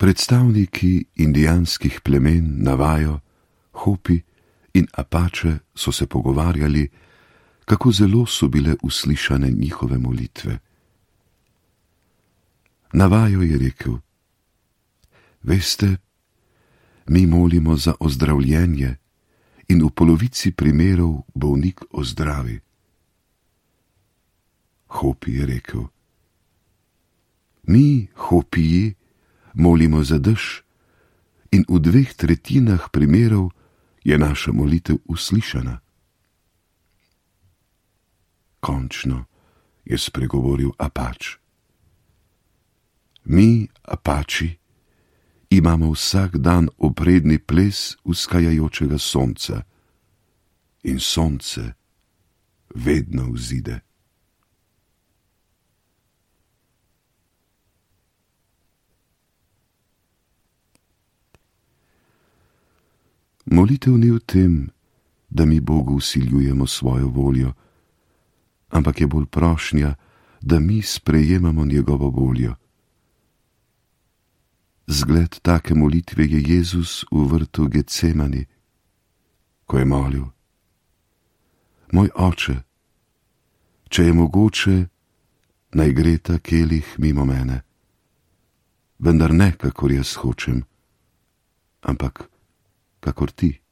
Predstavniki indijanskih plemen Navajo, Hopi in Apače so se pogovarjali, kako zelo so bile uslišane njihove molitve. Navajo je rekel: veste, mi molimo za ozdravljenje in v polovici primerov bolnik ozdravi. Hopi je rekel: mi, Hopiji, molimo za dež in v 2/3 primerov je naša molitev uslišana. Končno je spregovoril Apač: mi, Apači, imamo vsak dan obredni ples vzhajajočega sonca in sonce vedno vzide. Molitev ni v tem, da mi Bogu vsiljujemo svojo voljo, ampak je bolj prošnja, da mi sprejemamo njegovo voljo. Zgled take molitve je Jezus v vrtu Getsemani, ko je molil: moj oče, če je mogoče, naj gre ta kelih mimo mene, vendar ne, kakor jaz hočem, ampak kakor ti.